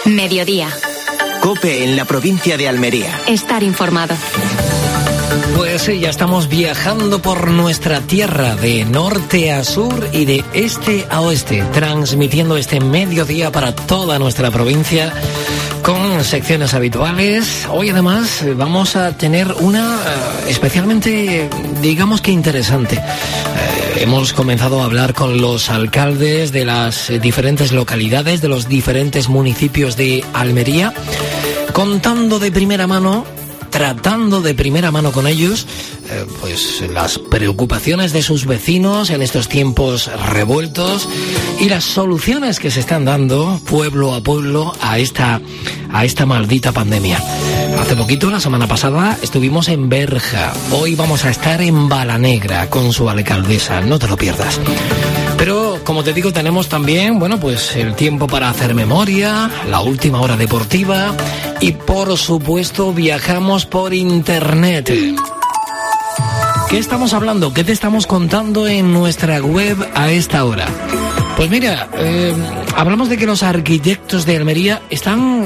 Mediodía. COPE en la provincia de Almería. Estar informado. Pues sí, ya estamos viajando por nuestra tierra de norte a sur y de este a oeste, transmitiendo este mediodía para toda nuestra provincia con secciones habituales. Hoy además vamos a tener una especialmente, digamos que interesante. Hemos comenzado a hablar con los alcaldes de las diferentes localidades, de los diferentes municipios de Almería, contando de primera mano, tratando de primera mano con ellos, pues las preocupaciones de sus vecinos en estos tiempos revueltos y las soluciones que se están dando pueblo a pueblo a esta maldita pandemia. Hace poquito, la semana pasada, estuvimos en Berja. Hoy vamos a estar en Balanegra con su alcaldesa. No te lo pierdas. Pero, como te digo, tenemos también, bueno, pues el tiempo para hacer memoria, la última hora deportiva y, por supuesto, viajamos por internet. ¿Qué estamos hablando? ¿Qué te estamos contando en nuestra web a esta hora? Pues mira, hablamos de que los arquitectos de Almería están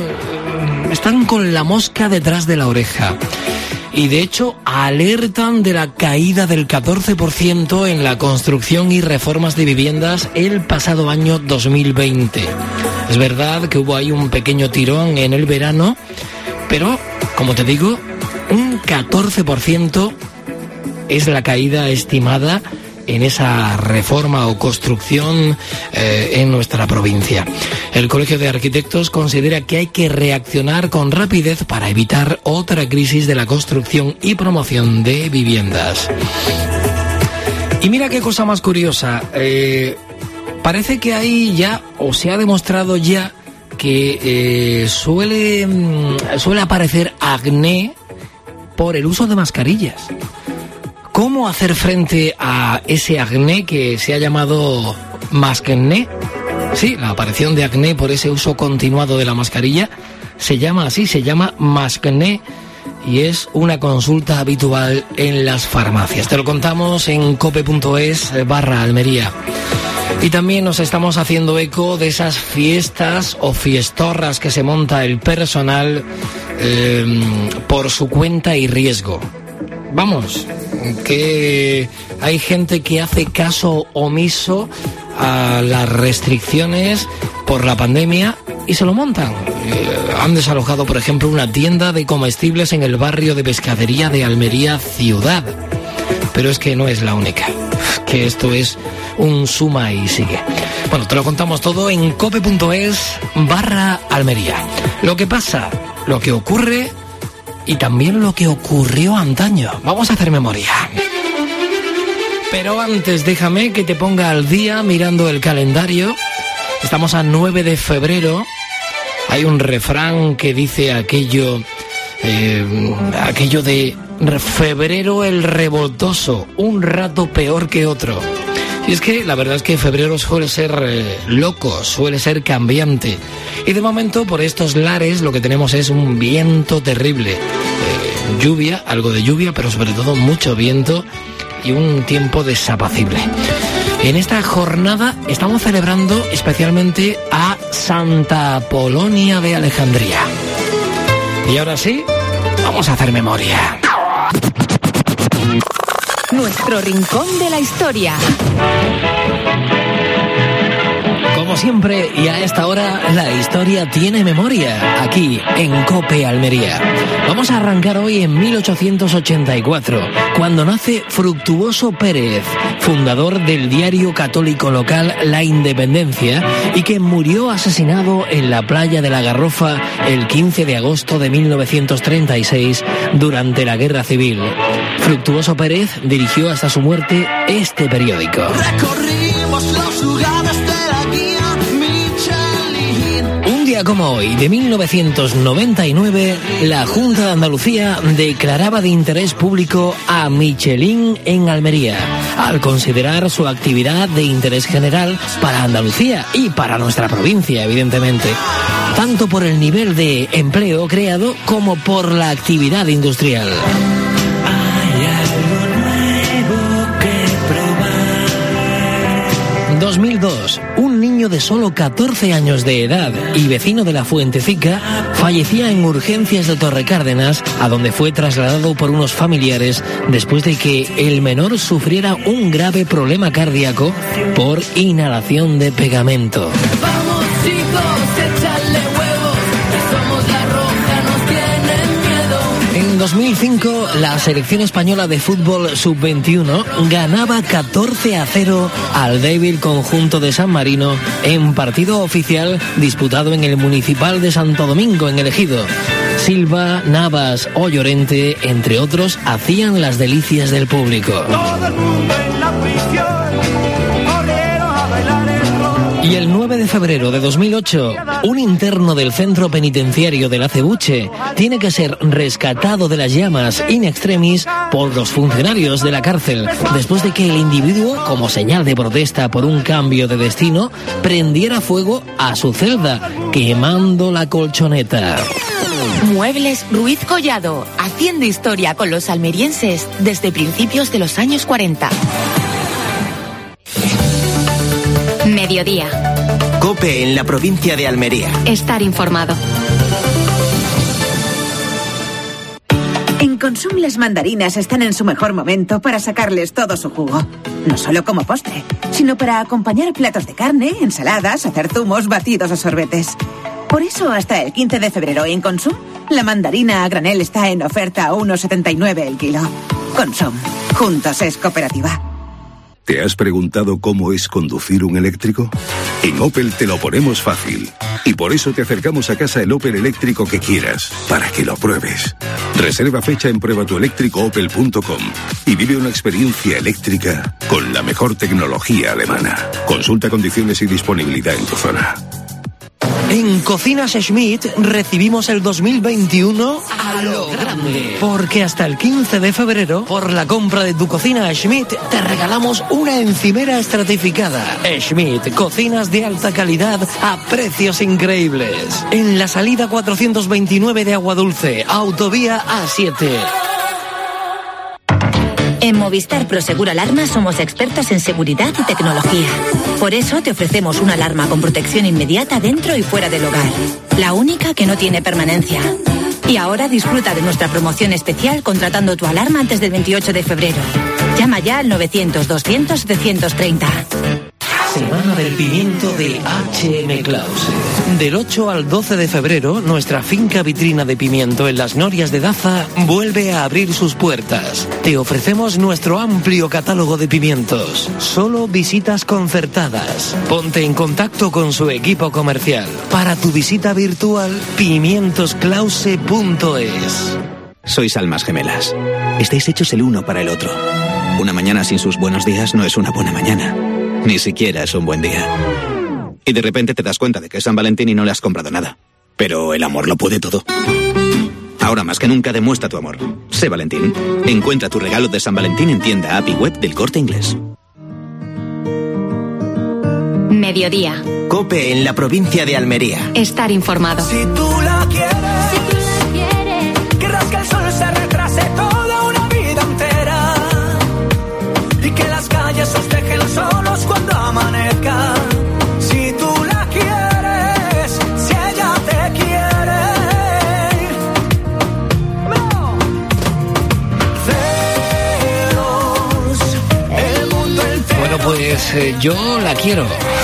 con la mosca detrás de la oreja. Y de hecho alertan de la caída del 14% en la construcción y reformas de viviendas el pasado año 2020. Es verdad que hubo ahí un pequeño tirón en el verano, pero, como te digo, un 14% es la caída estimada en esa reforma o construcción en nuestra provincia. El Colegio de Arquitectos considera que hay que reaccionar con rapidez para evitar otra crisis de la construcción y promoción de viviendas. Y mira qué cosa más curiosa. Parece que hay ya, o se ha demostrado ya, que suele aparecer acné por el uso de mascarillas. ¿Cómo hacer frente a ese acné que se ha llamado mascné? Sí, la aparición de acné por ese uso continuado de la mascarilla se llama así, se llama mascné y es una consulta habitual en las farmacias. Te lo contamos en cope.es/Almería. Y también nos estamos haciendo eco de esas fiestas o fiestorras que se monta el personal por su cuenta y riesgo. Vamos, que hay gente que hace caso omiso a las restricciones por la pandemia y se lo montan. Han desalojado, por ejemplo, una tienda de comestibles en el barrio de Pescadería de Almería Ciudad. Pero es que no es la única, que esto es un suma y sigue. Bueno, te lo contamos todo en cope.es/Almería. Lo que pasa, lo que ocurre y también lo que ocurrió antaño. Vamos a hacer memoria. Pero antes déjame que te ponga al día mirando el calendario. Estamos a 9 de febrero. Hay un refrán que dice aquello de febrero el revoltoso, un rato peor que otro. Y es que la verdad es que febrero suele ser loco, suele ser cambiante. Y de momento por estos lares lo que tenemos es un viento terrible. Lluvia, algo de lluvia, pero sobre todo mucho viento y un tiempo desapacible. En esta jornada estamos celebrando especialmente a Santa Apolonia de Alejandría. Y ahora sí, vamos a hacer memoria. Nuestro rincón de la historia. Como siempre, y a esta hora, la historia tiene memoria, aquí en COPE Almería. Vamos a arrancar hoy en 1884, cuando nace Fructuoso Pérez, fundador del diario católico local La Independencia, y que murió asesinado en la playa de la Garrofa el 15 de agosto de 1936 durante la Guerra Civil. Fructuoso Pérez dirigió hasta su muerte este periódico. Recorrimos los lugares de la guía Michelin. Un día como hoy, de 1999, la Junta de Andalucía declaraba de interés público a Michelin en Almería, al considerar su actividad de interés general para Andalucía y para nuestra provincia, evidentemente, tanto por el nivel de empleo creado como por la actividad industrial. 2002, un niño niño de solo 14 años de edad y vecino de la Fuentecica, fallecía en urgencias de Torrecárdenas, a donde fue trasladado por unos familiares después de que el menor sufriera un grave problema cardíaco por inhalación de pegamento. Vamos chicos, échale huevos, que somos la Roja, nos tienen miedo. En 2005, la selección española de fútbol sub-21 ganaba 14-0 al débil conjunto de San Marino en partido oficial disputado en el Municipal de Santo Domingo, en el Ejido. Silva, Navas o Llorente, entre otros, hacían las delicias del público. Todo el mundo en la prisión, corrieron a bailar el rock. Y el 9 de febrero de 2008, un interno del centro penitenciario del Acebuche tiene que ser rescatado de las llamas in extremis por los funcionarios de la cárcel, después de que el individuo, como señal de protesta por un cambio de destino, prendiera fuego a su celda, quemando la colchoneta. Muebles Ruiz Collado, haciendo historia con los almerienses desde principios de los años 40. Mediodía. COPE en la provincia de Almería. Estar informado. En Consum las mandarinas están en su mejor momento para sacarles todo su jugo. No solo como postre, sino para acompañar platos de carne, ensaladas, hacer zumos, batidos o sorbetes. Por eso, hasta el 15 de febrero en Consum, la mandarina a granel está en oferta a 1,79 el kilo. Consum. Juntos es cooperativa. ¿Te has preguntado cómo es conducir un eléctrico? En Opel te lo ponemos fácil. Y por eso te acercamos a casa el Opel eléctrico que quieras, para que lo pruebes. Reserva fecha en pruebatueléctricoopel.com y vive una experiencia eléctrica con la mejor tecnología alemana. Consulta condiciones y disponibilidad en tu zona. En Cocinas Schmidt recibimos el 2021 a lo grande. Porque hasta el 15 de febrero, por la compra de tu cocina Schmidt, te regalamos una encimera estratificada. Schmidt, cocinas de alta calidad a precios increíbles. En la salida 429 de Aguadulce, autovía A7. En Movistar Prosegur Alarma somos expertos en seguridad y tecnología. Por eso te ofrecemos una alarma con protección inmediata dentro y fuera del hogar. La única que no tiene permanencia. Y ahora disfruta de nuestra promoción especial contratando tu alarma antes del 28 de febrero. Llama ya al 900-200-730. Semana del Pimiento de H.M. Clause. Del 8 al 12 de febrero, nuestra finca vitrina de pimiento en las Norias de Daza vuelve a abrir sus puertas. Te ofrecemos nuestro amplio catálogo de pimientos. Solo visitas concertadas. Ponte en contacto con su equipo comercial. Para tu visita virtual, pimientosclause.es. Sois almas gemelas. Estáis hechos el uno para el otro. Una mañana sin sus buenos días no es una buena mañana. Ni siquiera es un buen día. Y de repente te das cuenta de que es San Valentín y no le has comprado nada. Pero el amor lo puede todo. Ahora más que nunca demuestra tu amor. Sé Valentín. Encuentra tu regalo de San Valentín en tienda, app y web del Corte Inglés. Mediodía. COPE en la provincia de Almería. Estar informado. Si tú la quieres, querrás que el sol se retrase toda una vida entera y que las calles os dejen solos cuando amanezca. Si tú la quieres, si ella te quiere. Celos, el mundo entero. Bueno, pues yo la quiero.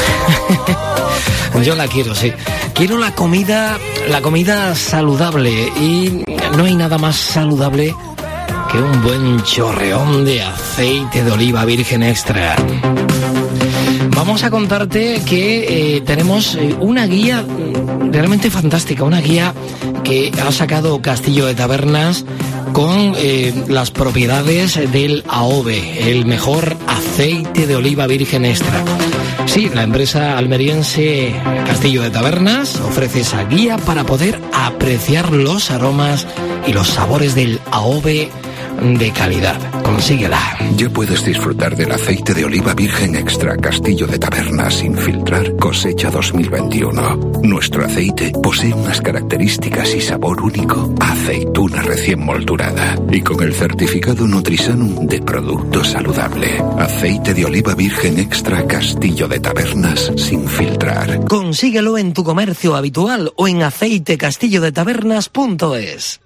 Yo la quiero, sí. Quiero la comida saludable y no hay nada más saludable que un buen chorreón de aceite de oliva virgen extra. Vamos a contarte que tenemos una guía realmente fantástica, una guía que ha sacado Castillo de Tabernas con las propiedades del AOVE, el mejor aceite de oliva virgen extra. Sí, la empresa almeriense Castillo de Tabernas ofrece esa guía para poder apreciar los aromas y los sabores del AOVE de calidad. Consíguela. Ya puedes disfrutar del aceite de oliva virgen extra Castillo de Tabernas sin filtrar, cosecha 2021. Nuestro aceite posee unas características y sabor único a aceituna recién moldurada y con el certificado Nutrisanum de producto saludable. Aceite de oliva virgen extra Castillo de Tabernas sin filtrar. Consíguelo en tu comercio habitual o en aceitecastillodetabernas.es.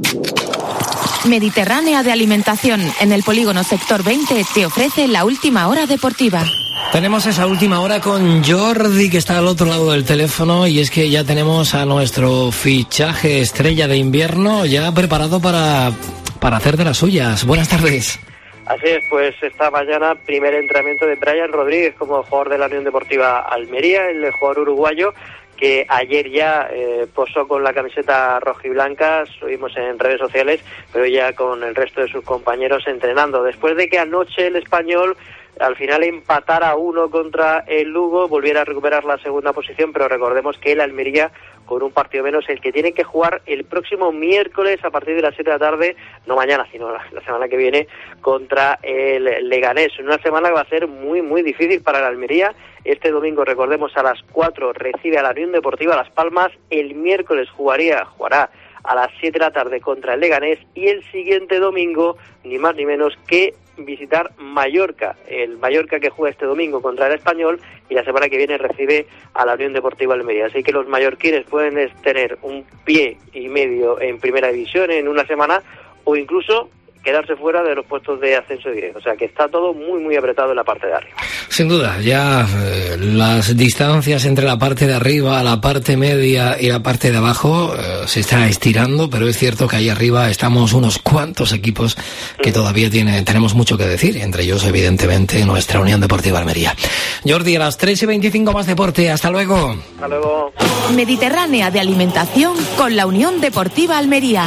Mediterránea de Alimentación, en el polígono Sector 20, te ofrece la última hora deportiva. Tenemos esa última hora con Jordi, que está al otro lado del teléfono, y es que ya tenemos a nuestro fichaje estrella de invierno ya preparado para hacer de las suyas. Buenas tardes. Así es, pues esta mañana primer entrenamiento de Brian Rodríguez como jugador de la Unión Deportiva Almería, el jugador uruguayo que ayer ya posó con la camiseta rojiblanca, subimos en redes sociales, pero ya con el resto de sus compañeros entrenando. Después de que anoche el Español al final empatara 1 contra el Lugo, volviera a recuperar la segunda posición, pero recordemos que el Almería, con un partido menos, el que tiene que jugar el próximo miércoles a partir de las 7 de la tarde, no mañana, sino la semana que viene, contra el Leganés. Una semana que va a ser muy, muy difícil para el Almería. Este domingo, recordemos, a las 4 recibe a la Unión Deportiva Las Palmas, el miércoles jugará a las 7 de la tarde contra el Leganés y el siguiente domingo, ni más ni menos que visitar Mallorca, el Mallorca que juega este domingo contra el Español y la semana que viene recibe a la Unión Deportiva Almería. Así que los mallorquines pueden tener un pie y medio en primera división en una semana o incluso quedarse fuera de los puestos de ascenso directo. O sea que está todo muy, muy apretado en la parte de arriba. Sin duda, ya las distancias entre la parte de arriba, la parte media y la parte de abajo se está estirando, pero es cierto que ahí arriba estamos unos cuantos equipos que todavía tenemos mucho que decir, entre ellos, evidentemente, nuestra Unión Deportiva Almería. Jordi, a las 3:25 más deporte. Hasta luego. Hasta luego. Mediterránea de Alimentación con la Unión Deportiva Almería.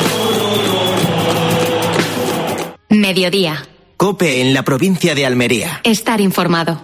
Mediodía. COPE en la provincia de Almería. Estar informado.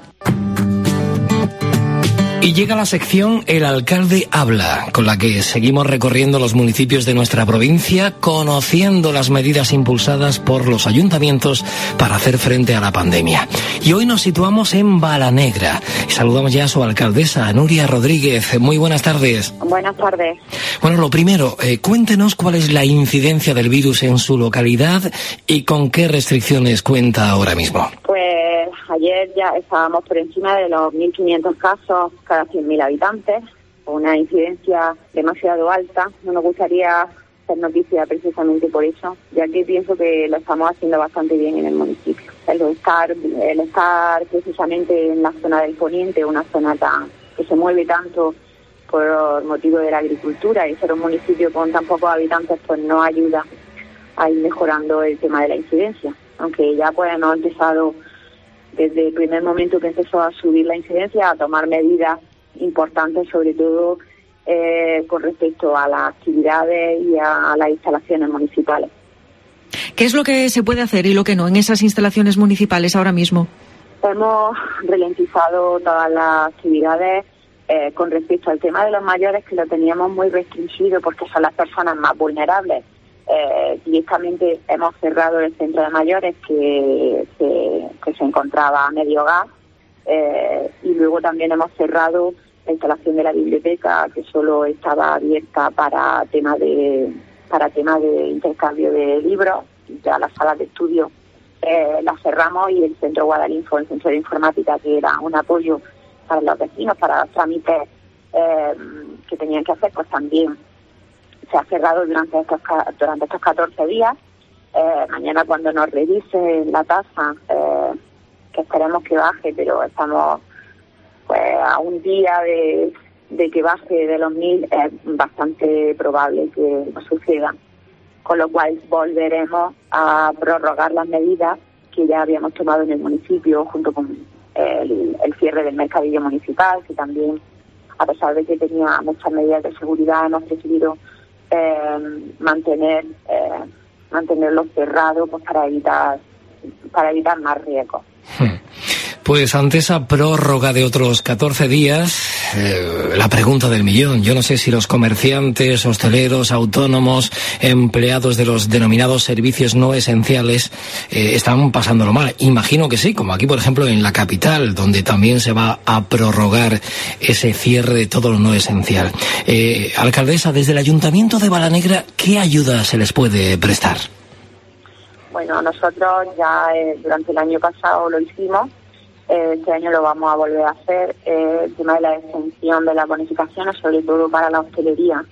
Y llega la sección El Alcalde Habla, con la que seguimos recorriendo los municipios de nuestra provincia, conociendo las medidas impulsadas por los ayuntamientos para hacer frente a la pandemia. Y hoy nos situamos en Balanegra. Y saludamos ya a su alcaldesa, Nuria Rodríguez. Muy buenas tardes. Buenas tardes. Bueno, lo primero, cuéntenos cuál es la incidencia del virus en su localidad y con qué restricciones cuenta ahora mismo. Pues ayer ya estábamos por encima de los 1.500 casos cada 100.000 habitantes, una incidencia demasiado alta. No nos gustaría hacer noticia precisamente por eso, ya que pienso que lo estamos haciendo bastante bien en el municipio. El estar precisamente en la zona del poniente, una zona que se mueve tanto por motivo de la agricultura, y ser un municipio con tan pocos habitantes pues no ayuda a ir mejorando el tema de la incidencia, aunque ya pues hemos empezado desde el primer momento que empezó a subir la incidencia a tomar medidas importantes, sobre todo con respecto a las actividades y a las instalaciones municipales. ¿Qué es lo que se puede hacer y lo que no en esas instalaciones municipales ahora mismo? Hemos ralentizado todas las actividades con respecto al tema de los mayores, que lo teníamos muy restringido porque son las personas más vulnerables. Directamente hemos cerrado el centro de mayores que se encontraba a medio gas, y luego también hemos cerrado la instalación de la biblioteca, que solo estaba abierta para tema de intercambio de libros. Ya las salas de estudio las cerramos, y el centro Guadalinfo, el centro de informática, que era un apoyo para los vecinos, para los trámites que tenían que hacer, pues también se ha cerrado durante estos 14 días. Mañana, cuando nos revise la tasa, que esperemos que baje, pero estamos pues a un día de que baje de los 1.000, es bastante probable que no suceda. Con lo cual volveremos a prorrogar las medidas que ya habíamos tomado en el municipio, junto con el cierre del mercadillo municipal, que también, a pesar de que tenía muchas medidas de seguridad, hemos decidido mantenerlo cerrado, pues para evitar más riesgos. Pues ante esa prórroga de otros 14 días, la pregunta del millón. Yo no sé si los comerciantes, hosteleros, autónomos, empleados de los denominados servicios no esenciales están pasándolo mal. Imagino que sí, como aquí, por ejemplo, en la capital, donde también se va a prorrogar ese cierre de todo lo no esencial. Alcaldesa, desde el Ayuntamiento de Balanegra, ¿qué ayuda se les puede prestar? Bueno, nosotros ya durante el año pasado lo hicimos. Este año lo vamos a volver a hacer. El tema de la exención de las bonificaciones, sobre todo para la hostelería,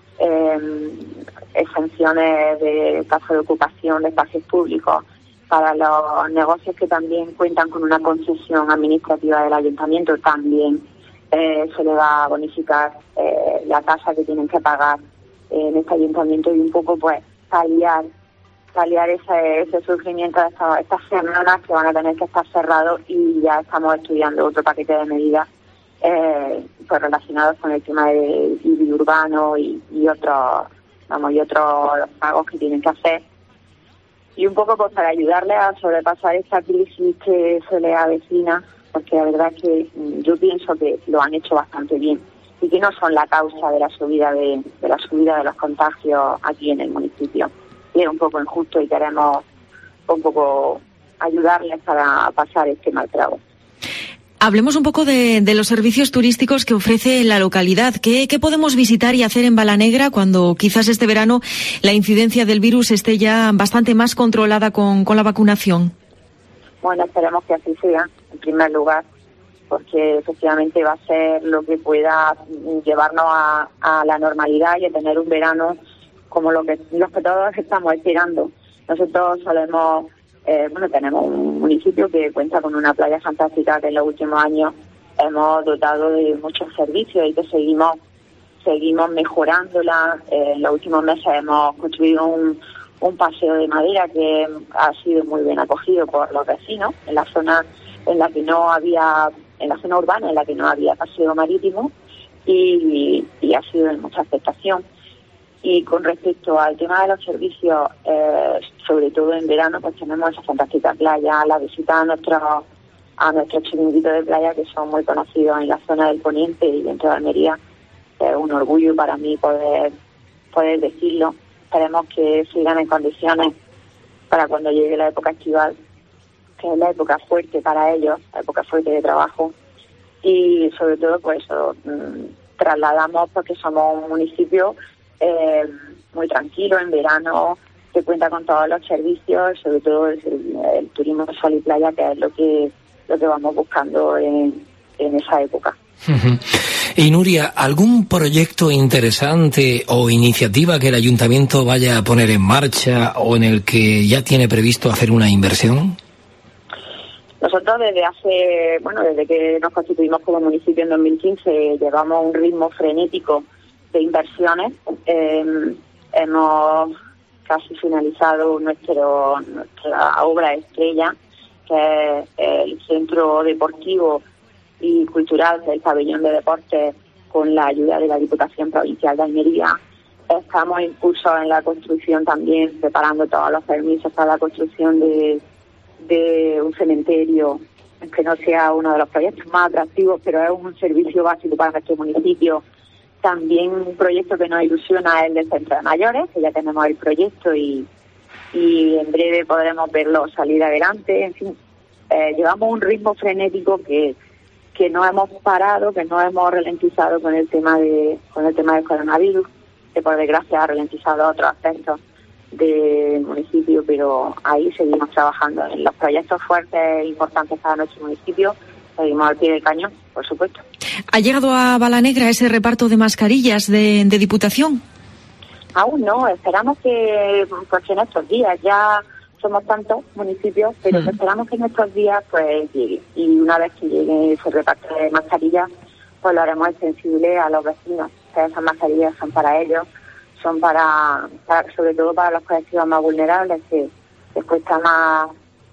exenciones de tasa de ocupación de espacios públicos para los negocios que también cuentan con una concesión administrativa del ayuntamiento, también se le va a bonificar la tasa que tienen que pagar en este ayuntamiento, y un poco pues paliar ese sufrimiento de estas semanas que van a tener que estar cerrados, y ya estamos estudiando otro paquete de medidas pues relacionados con el tema de IBI urbano y otros pagos que tienen que hacer, y un poco pues para ayudarles a sobrepasar esta crisis que se les avecina, porque la verdad es que yo pienso que lo han hecho bastante bien y que no son la causa de la subida de los contagios aquí en el municipio. Y es un poco injusto y queremos un poco ayudarles para pasar este mal trago. Hablemos un poco de los servicios turísticos que ofrece la localidad. ¿Qué podemos visitar y hacer en Balanegra cuando quizás este verano la incidencia del virus esté ya bastante más controlada con la vacunación? Bueno, esperemos que así sea, en primer lugar, porque efectivamente va a ser lo que pueda llevarnos a la normalidad y a tener un verano como los que todos estamos esperando. Nosotros solemos, tenemos un municipio que cuenta con una playa fantástica que en los últimos años hemos dotado de muchos servicios y que seguimos mejorándola. En los últimos meses hemos construido un paseo de madera que ha sido muy bien acogido por los vecinos en la zona en la zona urbana en la que no había paseo marítimo, y ha sido de mucha aceptación. Y con respecto al tema de los servicios, sobre todo en verano, pues tenemos esa fantástica playa, la visita a nuestros chiringuitos de playa, que son muy conocidos en la zona del Poniente y dentro de Almería. Es un orgullo para mí poder decirlo. Esperemos que sigan en condiciones para cuando llegue la época estival, que es la época fuerte para ellos, la época fuerte de trabajo. Y sobre todo, pues eso, trasladamos porque somos un municipio muy tranquilo en verano, que cuenta con todos los servicios, sobre todo el turismo de sol y playa, que es lo que vamos buscando en esa época. Y Nuria, ¿algún proyecto interesante o iniciativa que el ayuntamiento vaya a poner en marcha o en el que ya tiene previsto hacer una inversión? Nosotros desde que nos constituimos como municipio en 2015 llevamos un ritmo frenético de inversiones. Hemos casi finalizado nuestra obra estrella, que es el centro deportivo y cultural del pabellón de deportes, con la ayuda de la Diputación Provincial de Almería. Estamos en curso en la construcción también, preparando todos los permisos para la construcción de un cementerio, que no sea uno de los proyectos más atractivos, pero es un servicio básico para nuestro municipio. También un proyecto que nos ilusiona es el del centro de mayores, que ya tenemos el proyecto y en breve podremos verlo salir adelante. En fin, llevamos un ritmo frenético que no hemos parado, que no hemos ralentizado con el tema del coronavirus, que por desgracia ha ralentizado otros aspectos del municipio, pero ahí seguimos trabajando en los proyectos fuertes e importantes para nuestro municipio. Seguimos al pie del cañón, por supuesto. ¿Ha llegado a Balanegra ese reparto de mascarillas de Diputación? Aún no, esperamos que en estos días, ya somos tantos municipios, pero esperamos que en estos días pues llegue. Y una vez que llegue ese reparto de mascarillas, pues lo haremos extensible a los vecinos. Que esas mascarillas son para ellos, son para sobre todo para los colectivos más vulnerables, que les cuesta más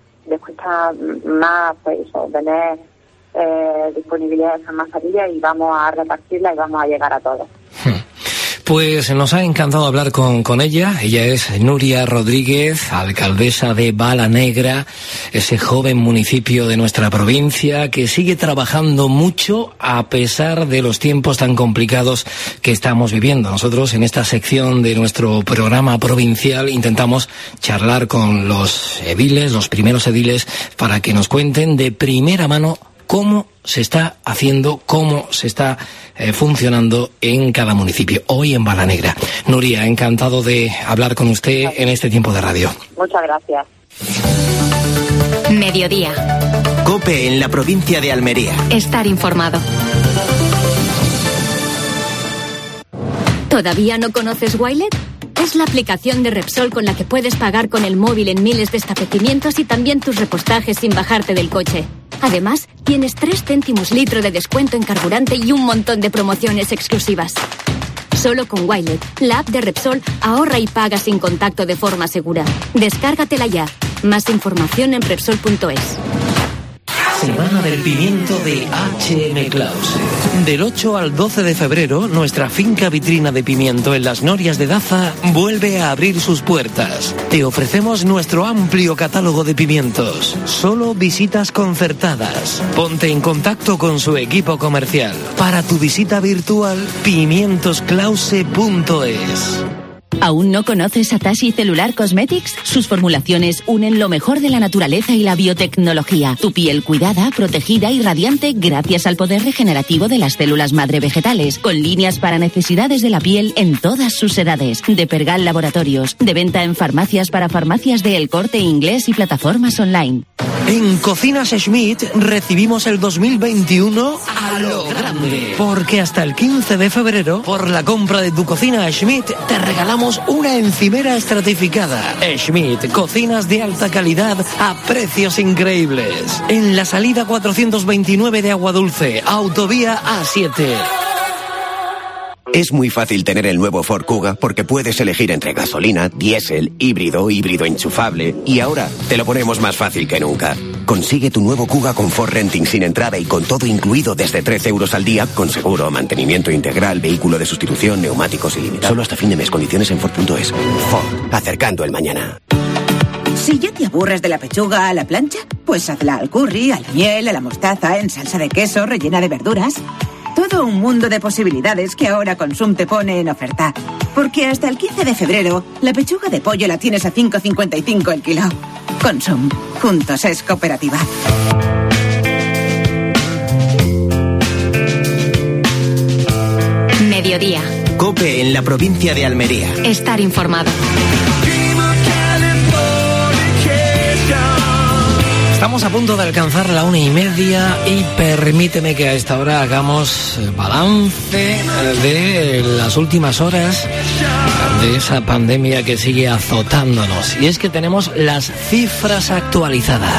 pues eso, tener disponibilidad de esas mascarillas, y vamos a repartirlas y vamos a llegar a todos. Pues nos ha encantado hablar con ella. Ella es Nuria Rodríguez, alcaldesa de Balanegra, ese joven municipio de nuestra provincia que sigue trabajando mucho a pesar de los tiempos tan complicados que estamos viviendo. Nosotros en esta sección de nuestro programa provincial intentamos charlar con los ediles, los primeros ediles, para que nos cuenten de primera mano cómo se está haciendo, cómo se está funcionando en cada municipio. Hoy en Balanegra. Nuria, encantado de hablar con usted en este tiempo de radio. Muchas gracias. Mediodía. COPE en la provincia de Almería. Estar informado. ¿Todavía no conoces Wilet? Es la aplicación de Repsol con la que puedes pagar con el móvil en miles de establecimientos y también tus repostajes sin bajarte del coche. Además, tienes 3 céntimos litro de descuento en carburante y un montón de promociones exclusivas. Solo con Wilet, la app de Repsol, ahorra y paga sin contacto de forma segura. Descárgatela ya. Más información en Repsol.es. Semana del Pimiento de H.M. Clause. Del 8 al 12 de febrero, nuestra finca vitrina de pimiento en las Norias de Daza vuelve a abrir sus puertas. Te ofrecemos nuestro amplio catálogo de pimientos. Solo visitas concertadas. Ponte en contacto con su equipo comercial. Para tu visita virtual, pimientosclause.es. ¿Aún no conoces Atashi Cellular Cosmetics? Sus formulaciones unen lo mejor de la naturaleza y la biotecnología. Tu piel cuidada, protegida y radiante gracias al poder regenerativo de las células madre vegetales, con líneas para necesidades de la piel en todas sus edades. De Pergal Laboratorios, de venta en farmacias para farmacias de El Corte Inglés y plataformas online. En Cocinas Schmidt recibimos el 2021 a lo grande. Porque hasta el 15 de febrero, por la compra de tu cocina Schmidt, te regalamos una encimera estratificada. Schmidt, cocinas de alta calidad a precios increíbles. En la salida 429 de Agua Dulce, autovía A7. Es muy fácil tener el nuevo Ford Kuga porque puedes elegir entre gasolina, diésel, híbrido enchufable y ahora te lo ponemos más fácil que nunca. Consigue tu nuevo Kuga con Ford Renting sin entrada y con todo incluido desde 13 euros al día, con seguro, mantenimiento integral, vehículo de sustitución, neumáticos ilimitados. Solo hasta fin de mes. Condiciones en Ford.es. Ford, acercando el mañana. Si ya te aburres de la pechuga a la plancha, pues hazla al curry, a la miel, a la mostaza, en salsa de queso, rellena de verduras. Todo un mundo de posibilidades que ahora Consum te pone en oferta. Porque hasta el 15 de febrero, la pechuga de pollo la tienes a 5,55 el kilo. Consum. Juntos es cooperativa. Mediodía. COPE en la provincia de Almería. Estar informado. Estamos a punto de alcanzar la 1:30 y permíteme que a esta hora hagamos balance de las últimas horas de esa pandemia que sigue azotándonos. Y es que tenemos las cifras actualizadas.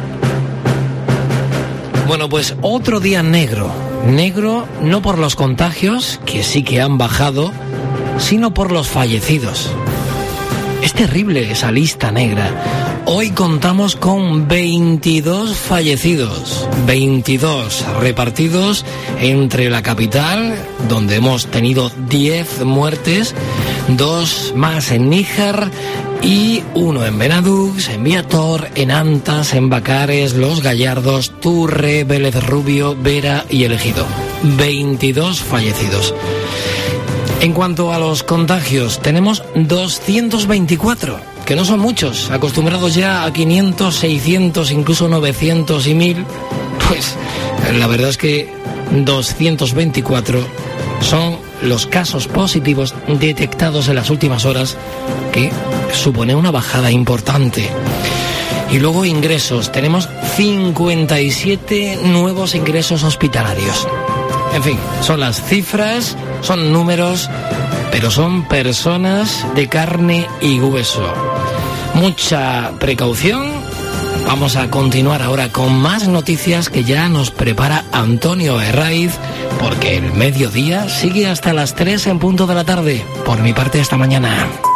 Bueno, pues otro día negro. Negro no por los contagios, que sí que han bajado, sino por los fallecidos. Es terrible esa lista negra. Hoy contamos con 22 fallecidos, 22 repartidos entre la capital, donde hemos tenido 10 muertes, 2 más en Níjar y 1 en Benadux, en Viator, en Antas, en Bacares, Los Gallardos, Turre, Vélez Rubio, Vera y El Ejido. 22 fallecidos. En cuanto a los contagios, tenemos 224, que no son muchos, acostumbrados ya a 500, 600, incluso 900 y 1000. Pues la verdad es que 224 son los casos positivos detectados en las últimas horas, que supone una bajada importante. Y luego ingresos, tenemos 57 nuevos ingresos hospitalarios. En fin, son las cifras, son números, pero son personas de carne y hueso. Mucha precaución. Vamos a continuar ahora con más noticias que ya nos prepara Antonio Herraiz, porque el mediodía sigue hasta las 3 en punto de la tarde. Por mi parte, hasta mañana.